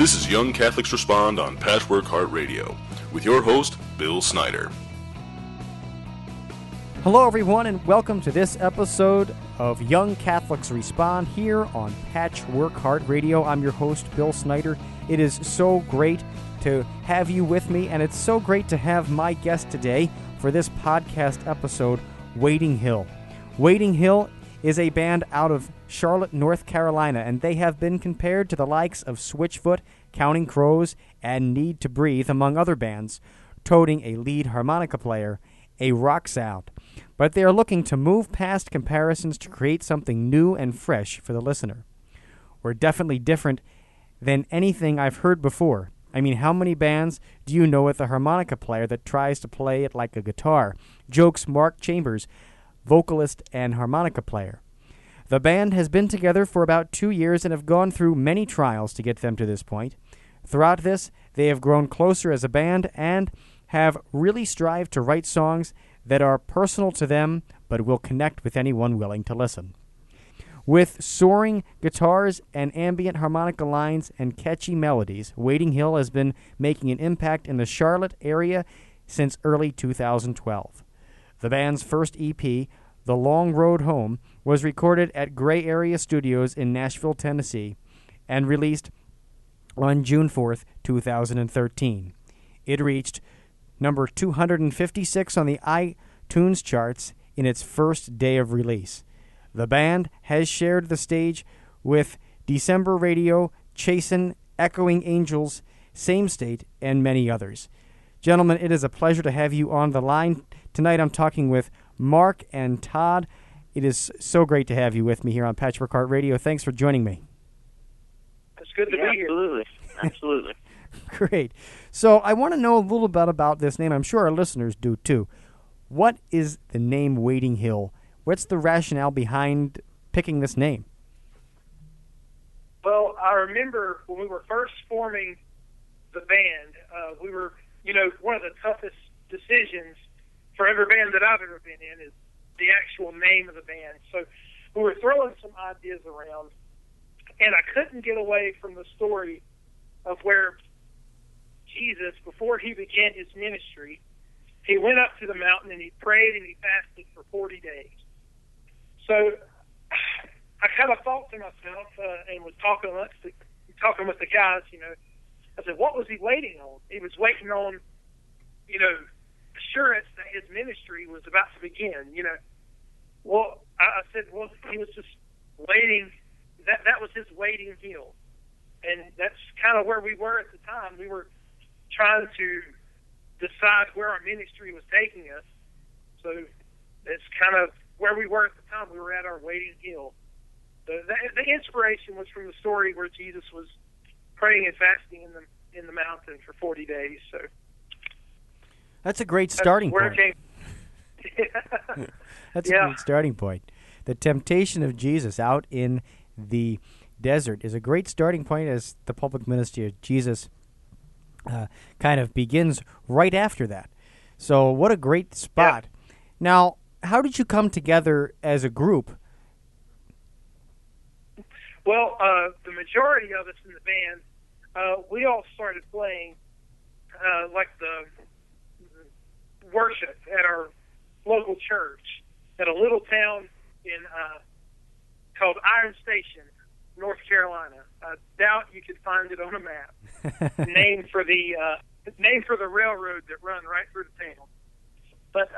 This is Young Catholics Respond on Patchwork Heart Radio, with your host, Bill Snyder. Hello, everyone, and welcome to this episode of Young Catholics Respond here on Patchwork Heart Radio. I'm your host, Bill Snyder. It is so great to have you with me, and it's so great to have my guest today for this podcast episode, Waiting Hill. Waiting Hill is a band out of Charlotte, North Carolina, and they have been compared to the likes of Switchfoot, Counting Crows, and Need to Breathe, among other bands, toting a lead harmonica player, a rock sound. But they are looking to move past comparisons to create something new and fresh for the listener. We're definitely different than anything I've heard before. I mean, how many bands do you know with a harmonica player that tries to play it like a guitar? Jokes Mark Chambers, vocalist and harmonica player. The band has been together for about 2 years and have gone through many trials to get them to this point. Throughout this, they have grown closer as a band and have really strived to write songs that are personal to them but will connect with anyone willing to listen. With soaring guitars and ambient harmonica lines and catchy melodies, Waiting Hill has been making an impact in the Charlotte area since early 2012. The band's first EP, The Long Road Home, was recorded at Gray Area Studios in Nashville, Tennessee, and released on June 4th, 2013. It reached number 256 on the iTunes charts in its first day of release. The band has shared the stage with December Radio, Chasen, Echoing Angels, Same State, and many others. Gentlemen, it is a pleasure to have you on the line. Tonight I'm talking with Mark and Todd. It is so great to have you with me here on Patchwork Heart Radio. Thanks for joining me. It's good to be here. Absolutely. Great. So I want to know a little bit about this name. I'm sure our listeners do too. What is the name Waiting Hill? What's the rationale behind picking this name? Well, I remember when we were first forming the band, we were, one of the toughest decisions for every band that I've ever been in is the actual name of the band. So we were throwing some ideas around, and I couldn't get away from the story of where Jesus, before he began his ministry, he went up to the mountain and he prayed and he fasted for 40 days. So I kind of thought to myself and was talking with the guys, I said, what was he waiting on? He was waiting on, assurance that his ministry was about to begin, Well, I said, well, he was just waiting. That was his waiting hill. And that's kind of where we were at the time. We were trying to decide where our ministry was taking us. So it's kind of where we were at the time. We were at our waiting hill. The inspiration was from the story where Jesus was praying and fasting in the mountain for 40 days. So that's a great starting point. That's a great starting point. The temptation of Jesus out in the desert is a great starting point as the public ministry of Jesus kind of begins right after that. So what a great spot. Yeah. Now, how did you come together as a group? Well, the majority of us in the band, we all started playing like the worship at our local church at a little town in called Iron Station, North Carolina. I doubt you could find it on a map. named for the railroad that run right through the town. But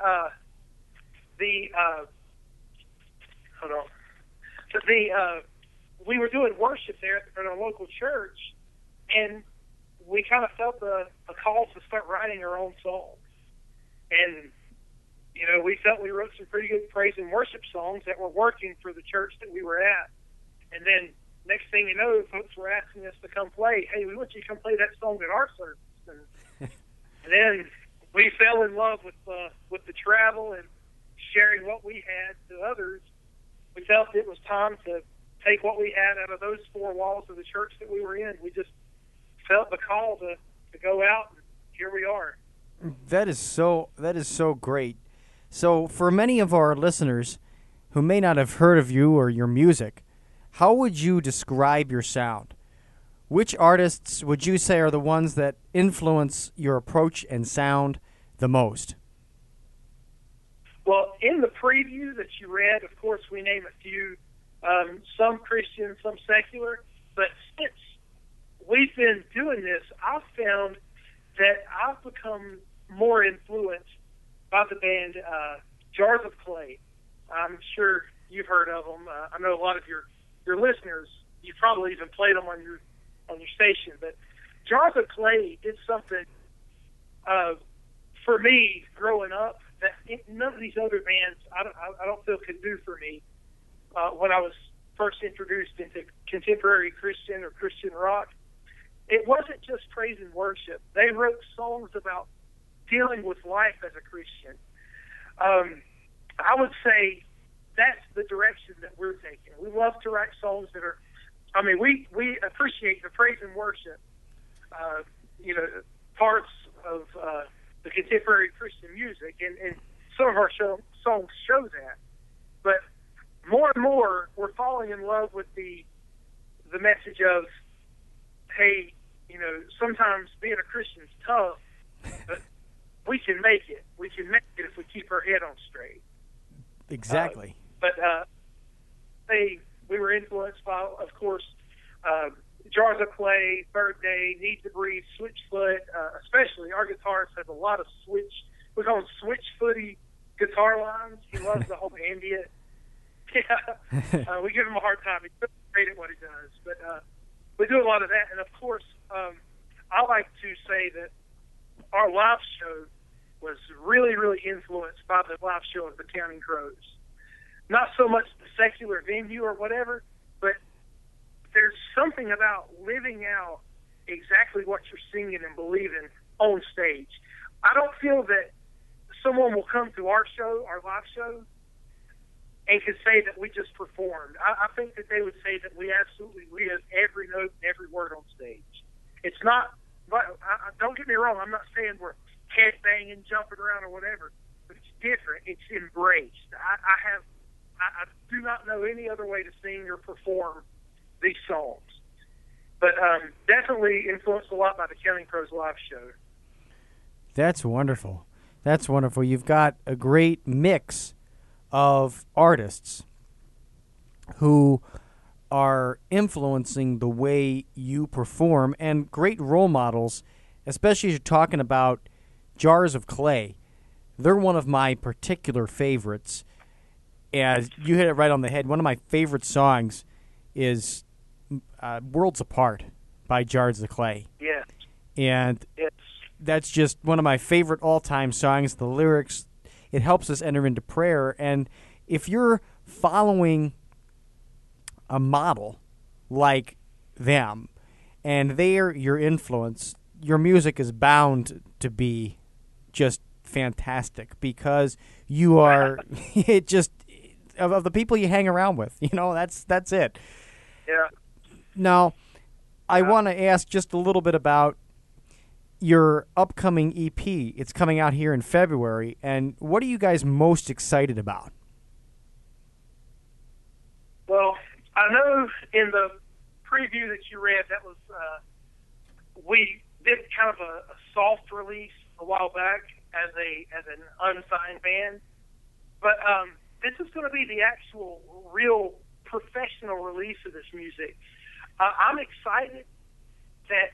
we were doing worship there at our local church, and we kind of felt a call to start writing our own songs. And we felt we wrote some pretty good praise and worship songs that were working for the church that we were at. And then next thing you know, folks were asking us to come play. Hey, we want you to come play that song at our service. And then we fell in love with the travel and sharing what we had to others. We felt it was time to take what we had out of those four walls of the church that we were in. We just felt the call to go out, and here we are. That is so great. So for many of our listeners who may not have heard of you or your music, how would you describe your sound? which artists would you say are the ones that influence your approach and sound the most? Well, in the preview that you read, of course, we name a few, some Christian, some secular. But since we've been doing this, I've found that I've become more influenced by the band Jars of Clay. I'm sure you've heard of them. I know a lot of your listeners, you probably even played them on your station. But Jars of Clay did something for me growing up that none of these other bands I don't feel could do for me when I was first introduced into contemporary Christian or Christian rock. It wasn't just praise and worship. They wrote songs about dealing with life as a Christian. I would say that's the direction that we're taking. We love to write songs that are, we appreciate the praise and worship, parts of the contemporary Christian music, and some of our songs show that. But more and more, we're falling in love with the message of, hey, sometimes being a Christian is tough, but we can make it. We can make it if we keep our head on straight. Exactly. We were influenced by, of course, Jars of Clay, Third Day, Need to Breathe, Switchfoot. Especially our guitarist has a lot of we call them switch-footy guitar lines. He loves the whole ambient. Yeah, we give him a hard time. He's great at what he does, but we do a lot of that. And of course, I like to say that our live show was really, really influenced by the live show of the Counting Crows. Not so much the secular venue or whatever, but there's something about living out exactly what you're singing and believing on stage. I don't feel that someone will come to our show, our live show, and can say that we just performed. I think that they would say that we absolutely live every note and every word on stage. It's not, don't get me wrong, I'm not saying we're headbanging, jumping around or whatever, but it's different. It's embraced. I do not know any other way to sing or perform these songs. But definitely influenced a lot by the Counting Crows live show. That's wonderful. That's wonderful. You've got a great mix of artists who are influencing the way you perform, and great role models, especially as you're talking about Jars of Clay. They're one of my particular favorites. As you hit it right on the head, one of my favorite songs is Worlds Apart by Jars of Clay. Yeah. And that's just one of my favorite all-time songs. The lyrics, it helps us enter into prayer. And if you're following a model like them and they're your influence, your music is bound to be just fantastic because you are it just of the people you hang around with. That's it. Yeah. Now, I want to ask just a little bit about your upcoming EP. It's coming out here in February, and what are you guys most excited about? Well, I know in the preview that you read, that was we did kind of a soft release a while back as an unsigned band, but this is going to be the actual, real professional release of this music. I'm excited that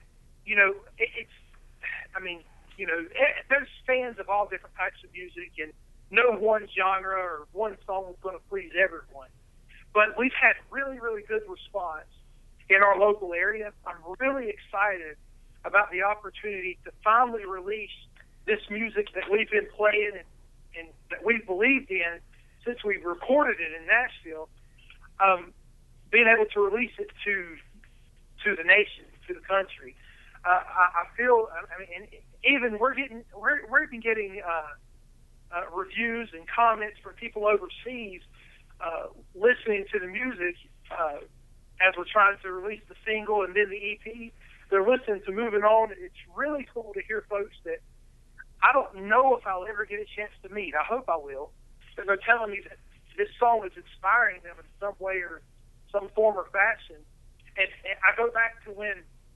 there's fans of all different types of music, and no one genre or one song is going to please everyone. But we've had really, really good response in our local area. I'm really excited about the opportunity to finally release this music that we've been playing and that we've believed in since we recorded it in Nashville. Being able to release it to the nation, to the country. I feel, and even we're even getting reviews and comments from people overseas listening to the music as we're trying to release the single and then the EP. They're listening to Moving On. It's really cool to hear folks that I don't know if I'll ever get a chance to meet. I hope I will. But they're telling me that this song is inspiring them in some way or some form or fashion. And I go back to when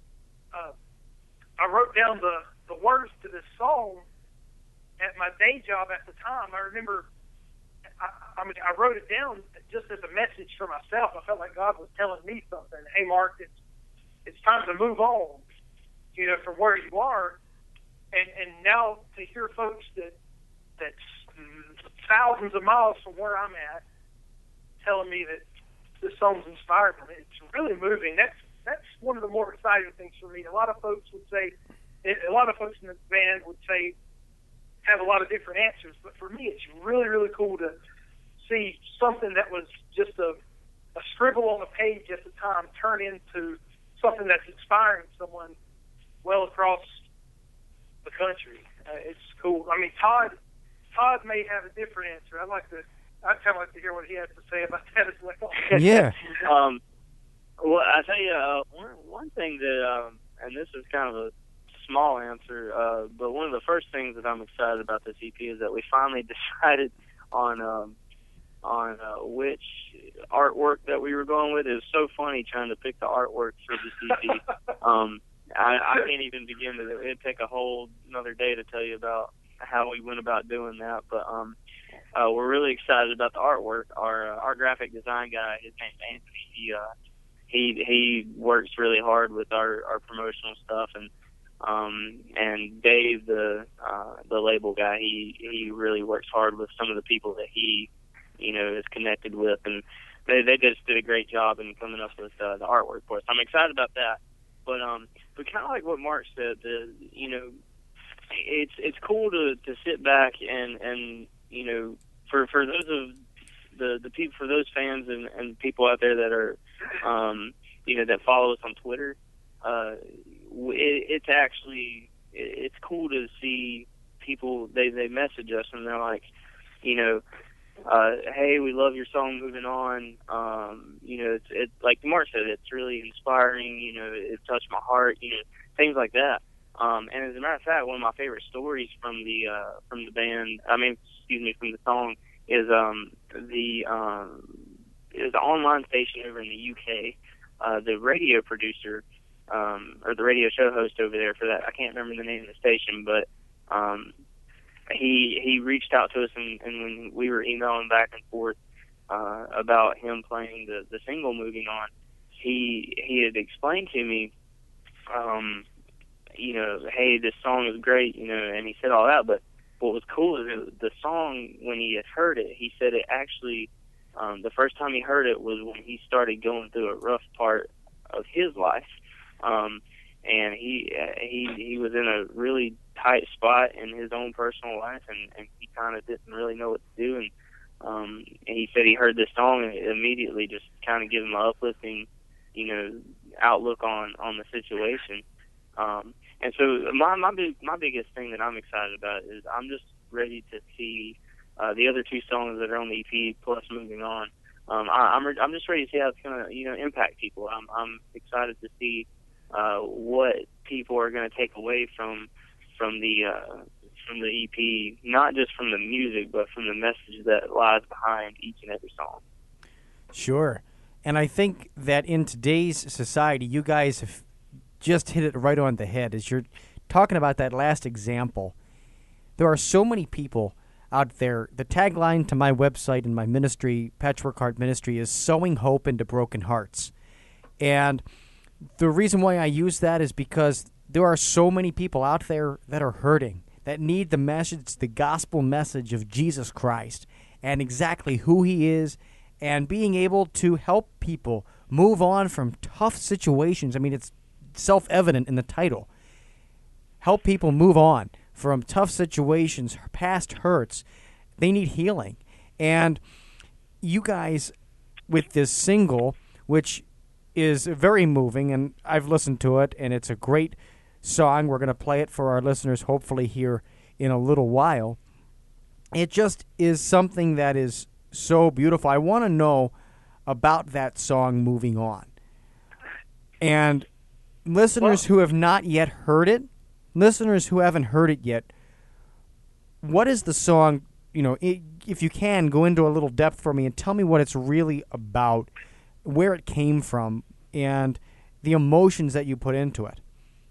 I wrote down the words to this song at my day job at the time. I remember, I wrote it down just as a message for myself. I felt like God was telling me something. Hey, Mark, it's time to move on, from where you are. And now to hear folks that's thousands of miles from where I'm at telling me that this song's inspired me, it's really moving. That's one of the more exciting things for me. A lot of folks in the band would say, have a lot of different answers, but for me it's really, really cool to see something that was just a scribble on a page at the time turn into something that's inspiring someone well across the country. It's cool. I mean, Todd may have a different answer. I'd kind of like to hear what he has to say about that as well. Yeah. Well, I tell you, one thing that, and this is kind of a small answer, but one of the first things that I'm excited about this EP is that we finally decided on which artwork that we were going with. It was so funny trying to pick the artwork for this EP. I can't even begin to. It'd take a whole another day to tell you about how we went about doing that. But we're really excited about the artwork. Our graphic design guy, his name's Anthony. He works really hard with our promotional stuff, and Dave, the label guy, he really works hard with some of the people that he is connected with, and they just did a great job in coming up with the artwork for us. I'm excited about that. But kind of like what Mark said, it's cool to sit back and for those of the people, for those fans and people out there that are that follow us on Twitter, it's cool to see people, they message us and they're like, hey, we love your song, Moving On. It's like Mark said, it's really inspiring. It touched my heart. Things like that. And as a matter of fact, one of my favorite stories from the band, from the song, is the online station over in the UK. The radio producer, or the radio show host over there for that, I can't remember the name of the station, but he reached out to us, and when we were emailing back and forth about him playing the single Moving On, he had explained to me, hey, this song is great, and he said all that, but what was cool is the song, when he had heard it, he said it actually, the first time he heard it was when he started going through a rough part of his life, and he was in a really tight spot in his own personal life, and he kind of didn't really know what to do, and he said he heard this song and it immediately just kind of gave him an uplifting, outlook on the situation. And so my biggest thing that I'm excited about is I'm just ready to see the other two songs that are on the EP plus Moving On. I'm just ready to see how it's going to impact people. I'm excited to see what people are going to take away from the EP, not just from the music, but from the message that lies behind each and every song. Sure. And I think that in today's society, you guys have just hit it right on the head. As you're talking about that last example, there are so many people out there. The tagline to my website and my ministry, Patchwork Heart Ministry, is sowing hope into broken hearts. And the reason why I use that is because there are so many people out there that are hurting, that need the message, the gospel message of Jesus Christ and exactly who he is, and being able to help people move on from tough situations. I mean, it's self-evident in the title. Help people move on from tough situations, past hurts. They need healing. And you guys, with this single, which is very moving, and I've listened to it, and it's a great song. We're going to play it for our listeners, hopefully, here in a little while. It just is something that is so beautiful. I want to know about that song, Moving On. And listeners who have not yet heard it, listeners who haven't heard it yet, what is the song, if you can, go into a little depth for me and tell me what it's really about, where it came from, and the emotions that you put into it.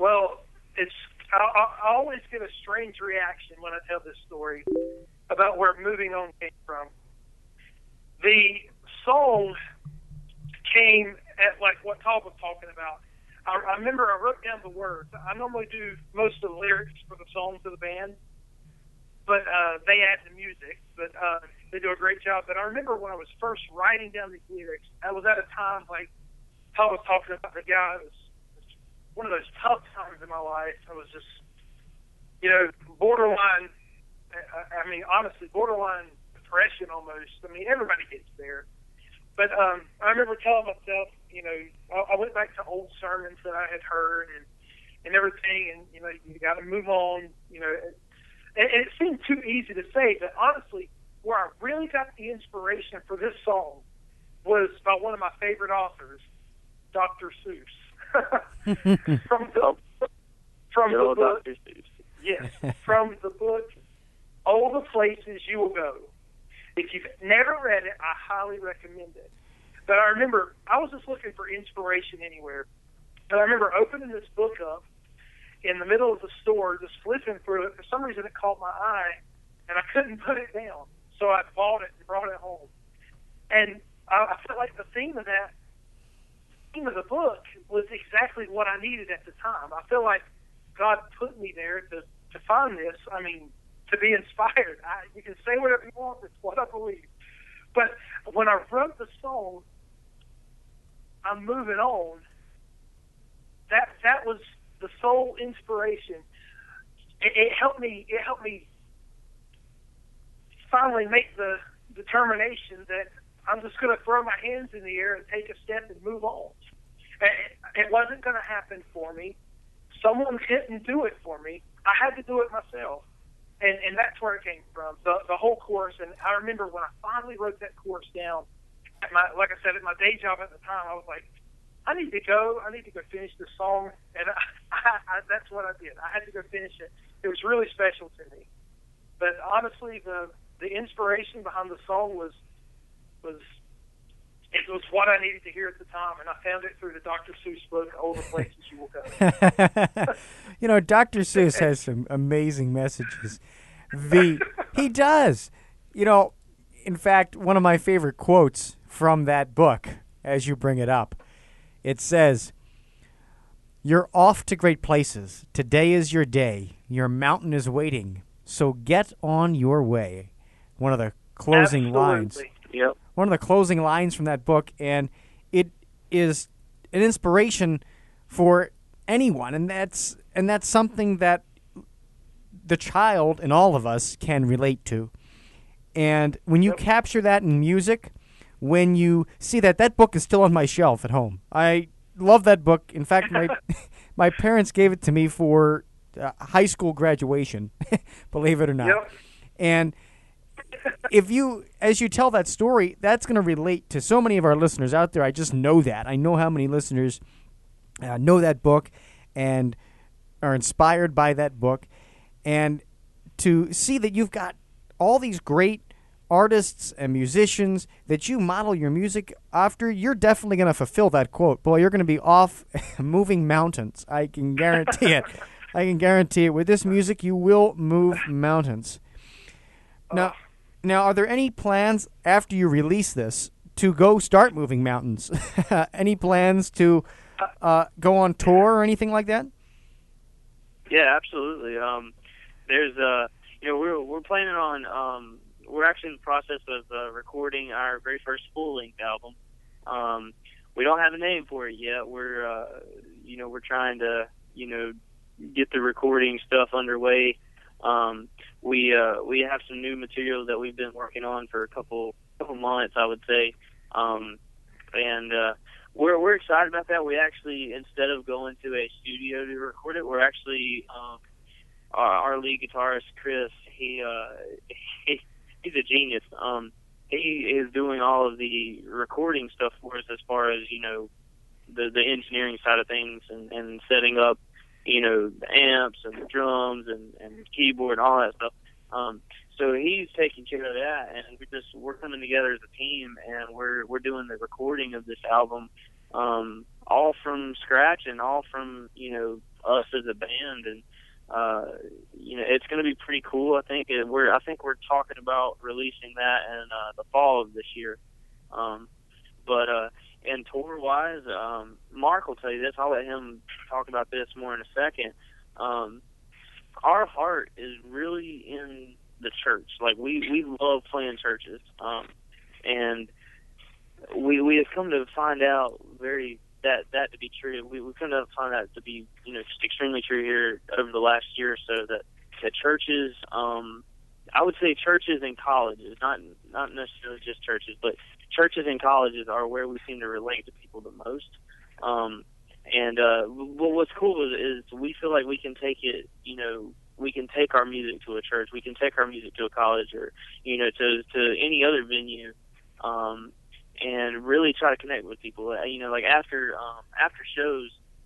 Well, I always get a strange reaction when I tell this story about where Moving On came from. The song came at like what Todd was talking about. I remember I wrote down the words. I normally do most of the lyrics for the songs of the band, but they add the music. But they do a great job. But I remember when I was first writing down these lyrics, I was at a time like Todd was talking about. The guy was one of those tough times in my life. I was just, borderline. I mean, honestly, borderline depression almost. I mean, everybody gets there. But I remember telling myself, I went back to old sermons that I had heard and everything, and, you got to move on, and it seemed too easy to say, but honestly, where I really got the inspiration for this song was by one of my favorite authors, Dr. Seuss. from the book, Dr. Seuss. Yes, from the book, All the Places You Will Go. If you've never read it, I highly recommend it. But I remember I was just looking for inspiration anywhere. And I remember opening this book up in the middle of the store, just flipping through it. For some reason, it caught my eye, and I couldn't put it down. So I bought it and brought it home. And I felt like the theme of the book was exactly what I needed at the time. I feel like God put me there to find this. I mean, to be inspired. You can say whatever you want. It's what I believe. But when I wrote the song, I'm Moving On, that was the sole inspiration. It helped me finally make the determination that I'm just going to throw my hands in the air and take a step and move on. It wasn't going to happen for me. Someone didn't do it for me. I had to do it myself. And that's where it came from, the whole chorus. And I remember when I finally wrote that chorus down, like I said, at my day job at the time, I was like, I need to go finish this song. And that's what I did. I had to go finish it. It was really special to me. But honestly, the inspiration behind the song was what I needed to hear at the time, and I found it through the Dr. Seuss book, All the Places You Will Go. Dr. Seuss has some amazing messages. He does. In fact, one of my favorite quotes from that book, as you bring it up, it says, "You're off to great places. Today is your day. Your mountain is waiting. So get on your way." One of the closing lines. Yep. One of the closing lines from that book, and it is an inspiration for anyone, and that's something that the child in all of us can relate to. And when you capture that in music, when you see that book is still on my shelf at home. I love that book. In fact, my parents gave it to me for high school graduation, believe it or not. Yep. And as you tell that story, that's going to relate to so many of our listeners out there. I just know that. I know how many listeners know that book and are inspired by that book. And to see that you've got all these great artists and musicians that you model your music after, you're definitely going to fulfill that quote. Boy, you're going to be off moving mountains. I can guarantee it. I can guarantee it. With this music, you will move mountains. Now, are there any plans after you release this to go start moving mountains? Any plans to go on tour or anything like that? Yeah, absolutely. There's we're planning on we're actually in the process of recording our very first full-length album. We don't have a name for it yet. We're trying to get the recording stuff underway. We have some new material that we've been working on for a couple months, I would say, and we're excited about that. We actually, instead of going to a studio to record it, we're actually our lead guitarist Chris. He's a genius. He is doing all of the recording stuff for us as far as the engineering side of things and setting up the amps and the drums and the keyboard and all that stuff. So he's taking care of that, and we're coming together as a team, and we're doing the recording of this album, all from scratch and all from us as a band, and it's going to be pretty cool. I think we're talking about releasing that in the fall of this year. And tour wise, Mark will tell you this. I'll let him talk about this more in a second. Our heart is really in the church. Like we love playing churches, and we have come to find out that to be true. We come to find that to be just extremely true here over the last year or so. That churches, I would say churches and colleges, not necessarily just churches, but churches and colleges are where we seem to relate to people the most. What's cool is we feel like we can take it, we can take our music to a church, we can take our music to a college, or to any other venue, and really try to connect with people. Like after shows,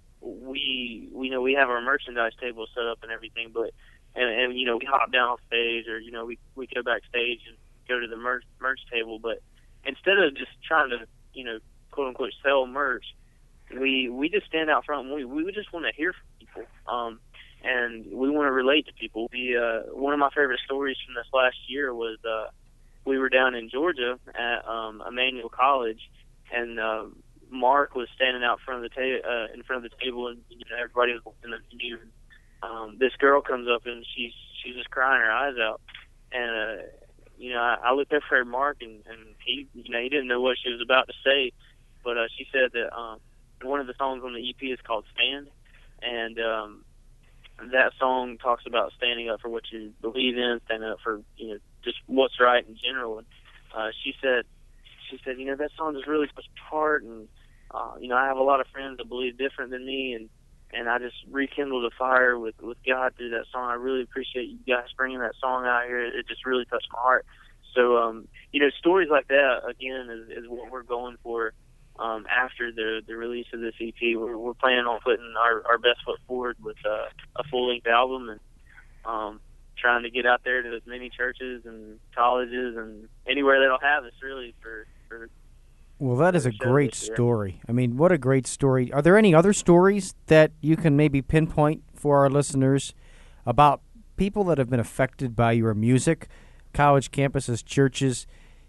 we have our merchandise table set up and everything, but and we hop down off stage, or we go backstage and go to the merch table, but instead of just trying to quote unquote sell merch, we just stand out front and we just want to hear from people, and we want to relate to people. One of my favorite stories from this last year was we were down in Georgia at Emmanuel College, and Mark was standing out front of the in front of the table, and everybody was in the venue. This girl comes up and she's just crying her eyes out, and I looked up for Mark, and he he didn't know what she was about to say, but she said that one of the songs on the EP is called Stand, and that song talks about standing up for what you believe in, standing up for just what's right in general. And she said that song just really touched my heart, and I have a lot of friends that believe different than me, and I just rekindled a fire with God through that song. I really appreciate you guys bringing that song out here. It just really touched my heart. So stories like that again is what we're going for. After the release of this EP, we're planning on putting our best foot forward with a full-length album, and trying to get out there to as many churches and colleges and anywhere that'll have us, really, for Well, that is a great story. I mean, what a great story. Are there any other stories that you can maybe pinpoint for our listeners about people that have been affected by your music, college campuses, churches?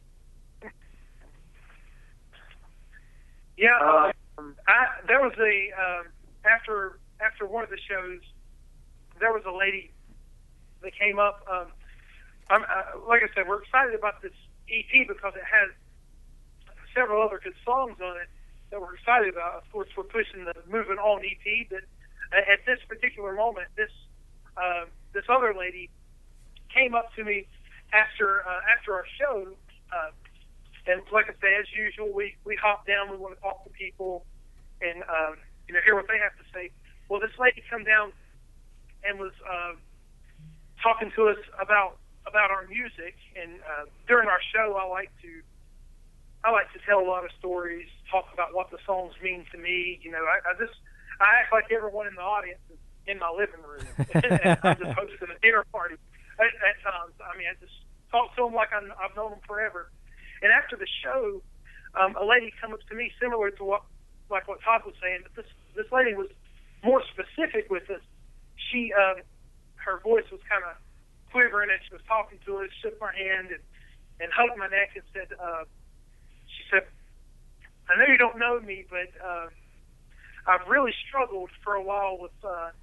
Yeah, there was after one of the shows, there was a lady that came up. Like I said, we're excited about this EP because it has several other good songs on it that we're excited about. Of course, we're pushing the Moving On EP, but at this particular moment, this other lady came up to me after our show. And like I say, as usual, we hop down. We want to talk to people and hear what they have to say. Well, this lady come down and was talking to us about our music. And during our show, I like to tell a lot of stories, talk about what the songs mean to me. I act like everyone in the audience is in my living room, and I'm just hosting a dinner party at times. I mean, I just talk to them like I've known them forever. And after the show, a lady come up to me similar to what Todd was saying, but this lady was more specific with us. She, her voice was kind of quivering, and she was talking to us, shook my hand, and hugged my neck and said, she said, "I know you don't know me, but I've really struggled for a while with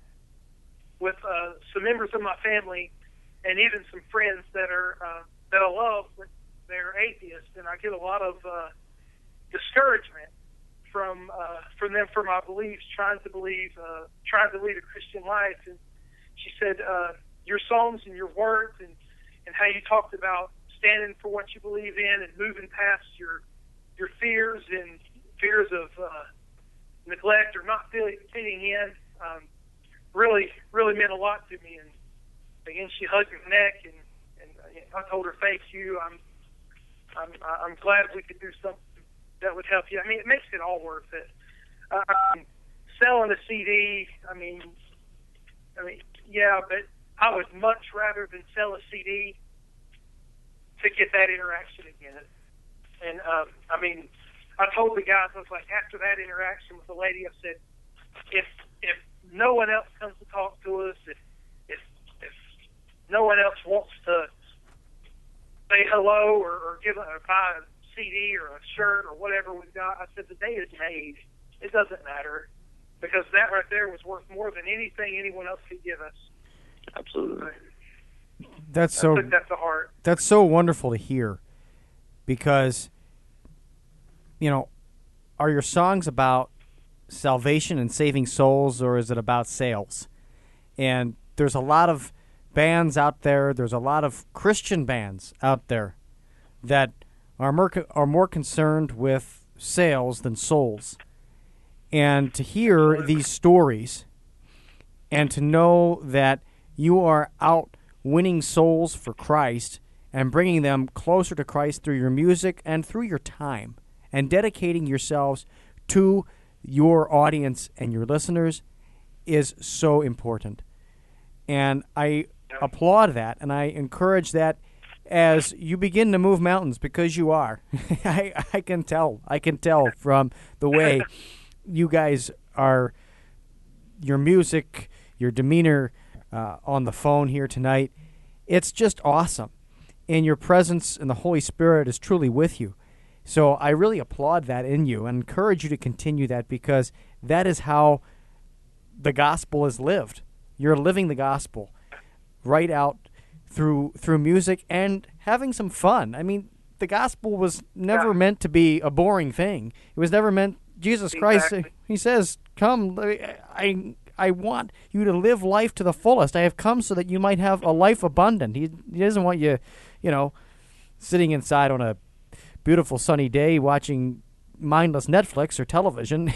some members of my family, and even some friends that I love, but they're atheists, and I get a lot of discouragement from them for my beliefs, trying to lead a Christian life." And she said, "Your songs and your words and how you talked about standing for what you believe in and moving past your fears and fears of neglect or not fitting in, really meant a lot to me." And again, she hugged my neck, and I told her, "Thank you. I'm glad we could do something that would help you." I mean, it makes it all worth it. Selling a CD, I mean, yeah, but I would much rather than sell a CD to get that interaction again. And I told the guys, I was like, after that interaction with the lady, I said, if no one else comes to talk to us, if no one else wants to say hello or buy a CD or a shirt or whatever we've got, I said the day is made. It doesn't matter, because that right there was worth more than anything anyone else could give us. Absolutely. That's I so. took that to heart. That's so wonderful to hear, because, are your songs about salvation and saving souls, or is it about sales? And there's a lot of bands out there. There's a lot of Christian bands out there that are more concerned with sales than souls. And to hear these stories, and to know that you are out winning souls for Christ and bringing them closer to Christ through your music and through your time, and dedicating yourselves to your audience and your listeners, is so important. And I applaud that, and I encourage that as you begin to move mountains, because you are. I can tell from the way you guys are, your music, your demeanor on the phone here tonight. It's just awesome. And your presence and the Holy Spirit is truly with you. So I really applaud that in you and encourage you to continue that, because that is how the gospel is lived. You're living the gospel right out through music and having some fun. I mean, the gospel was never meant to be a boring thing. It was never meant. Jesus Christ, he says, "Come, I want you to live life to the fullest. I have come so that you might have a life abundant." He doesn't want you, sitting inside on a beautiful sunny day watching mindless Netflix or television,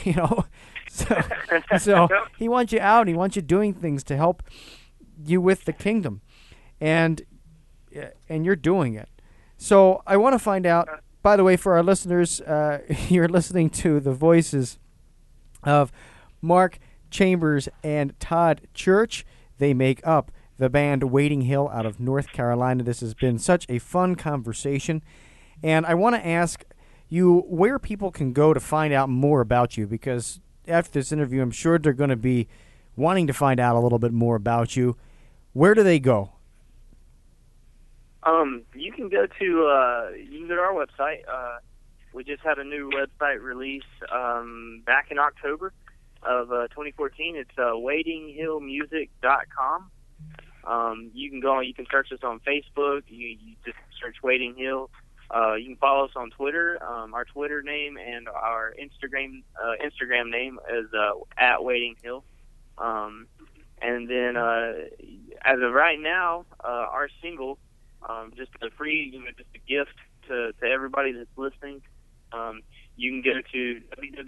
So he wants you out. He wants you doing things to help you with the kingdom, and you're doing it. So I want to find out. By the way, for our listeners, you're listening to the voices of Mark Chambers and Todd Church. They make up the band Waiting Hill out of North Carolina. This has been such a fun conversation. And I want to ask you where people can go to find out more about you, because after this interview, I'm sure they're going to be wanting to find out a little bit more about you. Where do they go? You can go to our website. We just had a new website release back in October of 2014. It's waitinghillmusic.com. You can go. You can search us on Facebook. You just search Waiting Hill. You can follow us on Twitter. Our Twitter name and our Instagram name is at Waiting Hill. And then as of right now, our single, just a free, just a gift to everybody that's listening. You can go to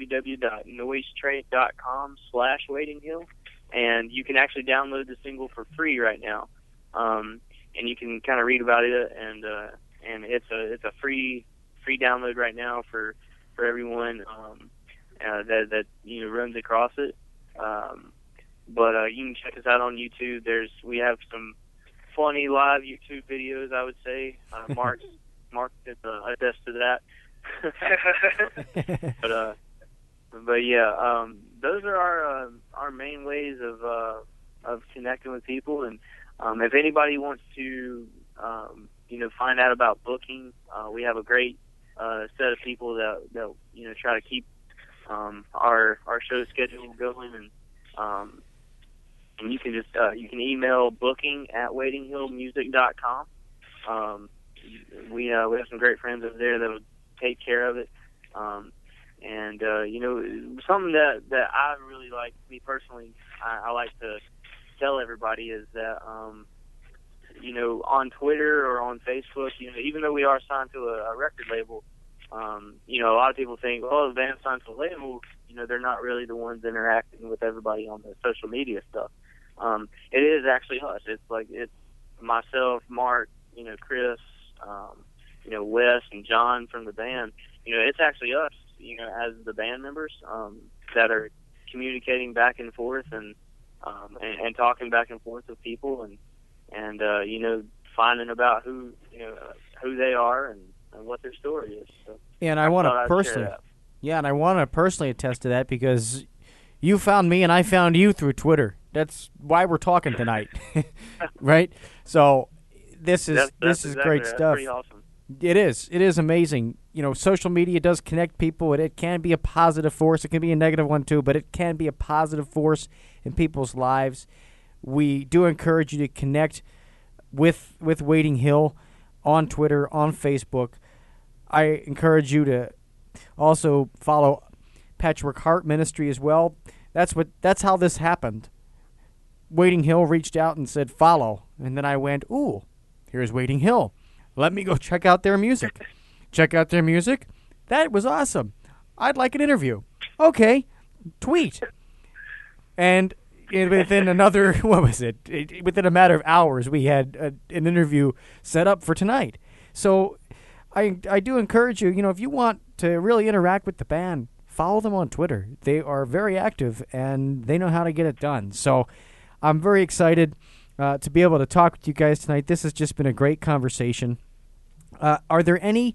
www.noisetrade.com/waitinghill, and you can actually download the single for free right now. And you can kind of read about it, and it's a free download right now for everyone that runs across it. But you can check us out on YouTube. We have some funny live YouTube videos, I would say. Mark is attest to that. but yeah, those are our main ways of connecting with people. And if anybody wants to find out about booking, we have a great set of people that try to keep our show schedule going. And you can just you can email booking@waitinghillmusic.com. We have some great friends over there that will take care of it. Something that I really like, me personally, I like to tell everybody is that on Twitter or on Facebook, even though we are signed to a record label, a lot of people think, the band's signed to a label, they're not really the ones interacting with everybody on the social media stuff. It is actually us. It's myself, Mark, Chris, Wes and John from the band. It's actually us, as the band members, that are communicating back and forth and talking back and forth with people and finding about who they are and what their story is. So and I want to personally, and I want to personally attest to that, because You found me and I found you through Twitter. That's why we're talking tonight, right? So this is exactly great That's stuff. pretty awesome. It is amazing. You know, social media does connect people, and it can be a positive force. It can be a negative one too, but it can be a positive force in people's lives. We do encourage you to connect with Wading Hill on Twitter, on Facebook. I encourage you to also follow Patchwork Heart Ministry as well. That's how this happened. Wading Hill reached out and said follow, and then I went, ooh, here's Wading Hill. Let me go check out their music. Check out their music. That was awesome. I'd like an interview. Okay, tweet. And within another, within a matter of hours, we had an interview set up for tonight. So I do encourage you, if you want to really interact with the band, follow them on Twitter. They are very active, and they know how to get it done. So I'm very excited to be able to talk with you guys tonight. This has just been a great conversation. Are there anything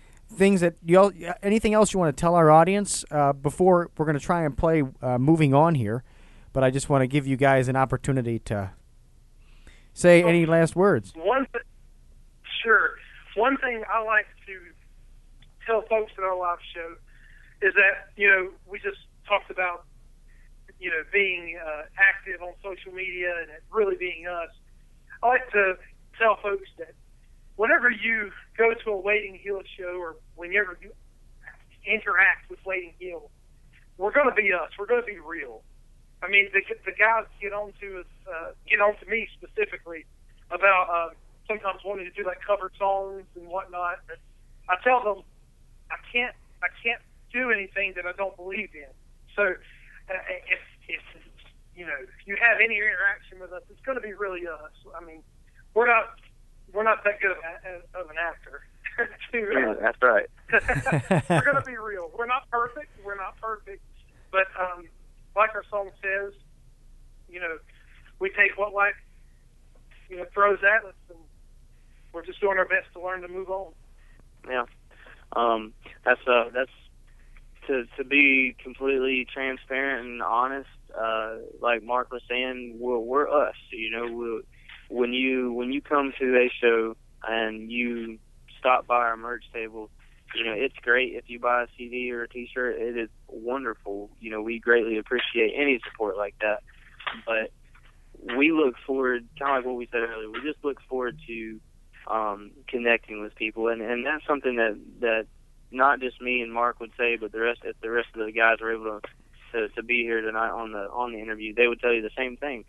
else you want to tell our audience before we're going to try and play Moving On here? But I just want to give you guys an opportunity to say any last words. Sure. One thing I like to tell folks at our live show is that, we just talked about, being active on social media and it really being us. I like to tell folks that whenever you go to a Wading Hill show or whenever you interact with Wading Hill, we're going to be us. We're going to be real. I mean, the guys get on to me specifically about sometimes wanting to do like cover songs and whatnot. But I tell them I can't do anything that I don't believe in. So if you have any interaction with us, it's going to be really us. I mean, we're not that good of an actor. That's right. We're going to be real. We're not perfect, but like our song says, we take what life throws at us, and we're just doing our best to learn to move on. Yeah, that's to be completely transparent and honest. Like Mark was saying, we're us. When you come to a show and you stop by our merch table, it's great if you buy a CD or a T-shirt. It is wonderful. We greatly appreciate any support like that. But we look forward, kind of like what we said earlier, we just look forward to connecting with people, and that's something that not just me and Mark would say, but the rest of the guys are able to be here tonight on the interview. They would tell you the same thing.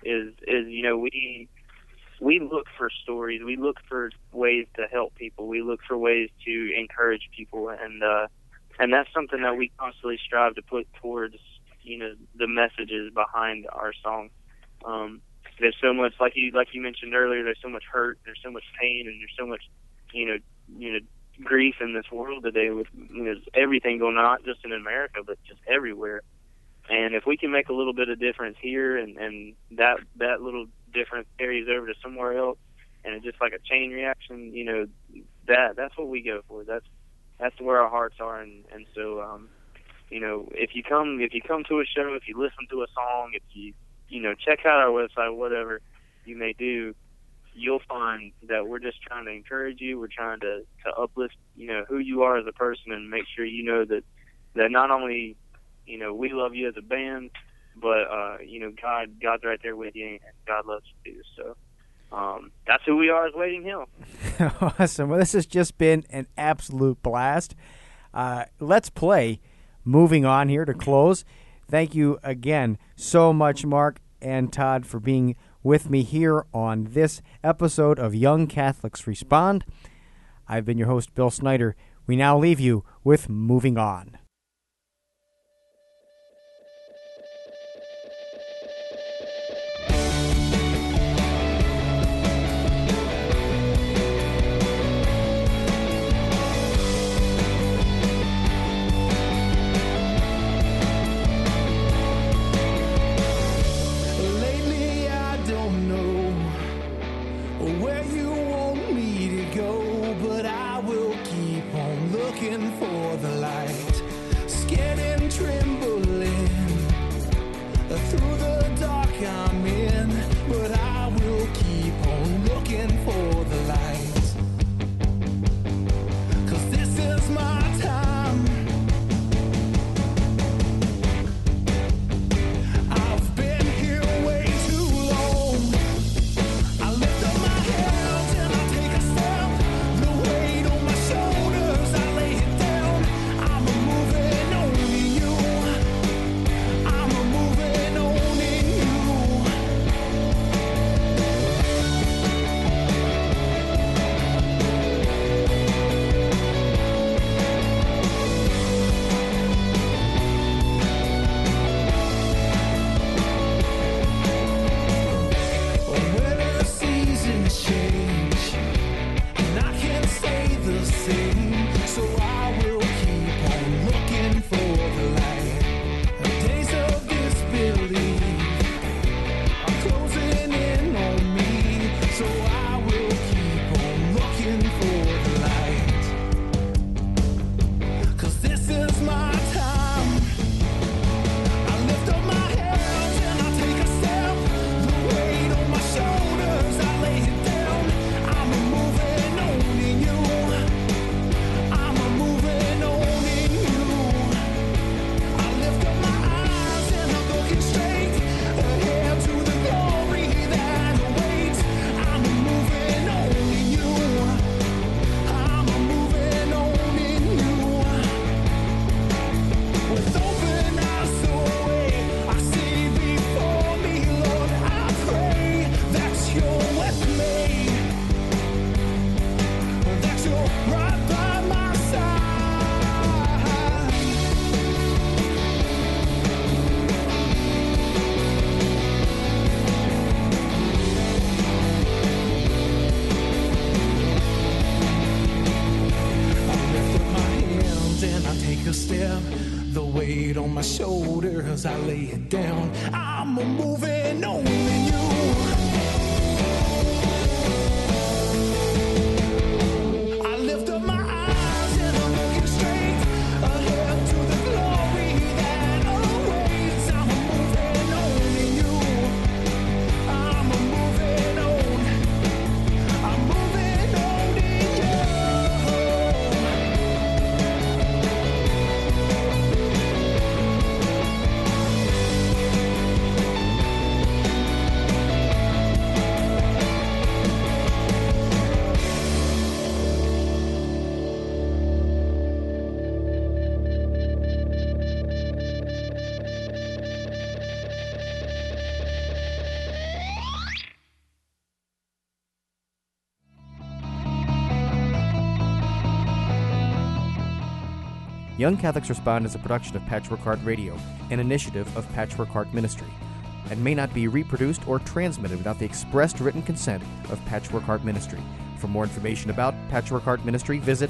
We look for stories. We look for ways to help people. We look for ways to encourage people, and that's something that we constantly strive to put towards the messages behind our songs. There's so much, like you mentioned earlier. There's so much hurt. There's so much pain, and there's so much grief in this world today with everything going on, not just in America, but just everywhere. And if we can make a little bit of difference here, and that little difference carries over to somewhere else, and it's just like a chain reaction, that's what we go for. That's where our hearts are, and so if you come to a show, if you listen to a song, if you check out our website, whatever you may do, you'll find that we're just trying to encourage you. We're trying to uplift, who you are as a person, and make sure that not only, we love you as a band, but, God's right there with you, and God loves you too. So that's who we are as Wading Hill. Awesome. Well, this has just been an absolute blast. Let's play Moving On here to close. Thank you again so much, Mark and Todd, for being with me here on this episode of Young Catholics Respond. I've been your host, Bill Snyder. We now leave you with Moving On. For the light, scared and trembling, I'm in, but I will keep on looking for the light. 'Cause this is my time. I've been here way too long. I lift up my hands and I take a step. The weight on my shoulders, I lay it down. I'm moving on in you. I'm moving on in you. When the seasons change and I can't stay the same, so I will keep on looking for the light. The days of disbelief are closing in on me, so I will keep on looking for the light. 'Cause this is my time. I lift up my hands and I take a step. The weight on my shoulders, I lay it down. I'm moving on in you. I'm moving on in you. I lift up my eyes and I'm looking straight ahead to the glory that awaits. I'm moving on in you. I'm moving on in you. With open eyes away, I see before me, Lord, I pray that you're with me, that you're right by my side. I lift up my hands and I take a step. The weight on my shoulders, I lay it down. I'm moving on in you. I lift up my eyes and I'm looking straight ahead to the glory that awaits. I'm moving on in you. I'm moving on. I'm moving on in you. Young Catholics Respond is a production of Patchwork Heart Radio, an initiative of Patchwork Heart Ministry, and may not be reproduced or transmitted without the expressed written consent of Patchwork Heart Ministry. For more information about Patchwork Heart Ministry, visit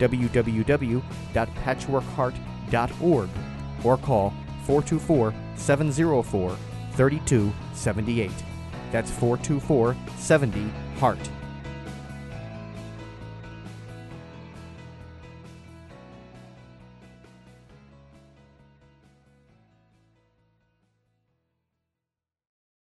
www.patchworkheart.org or call 424-704-3278. That's 424-70-HEART.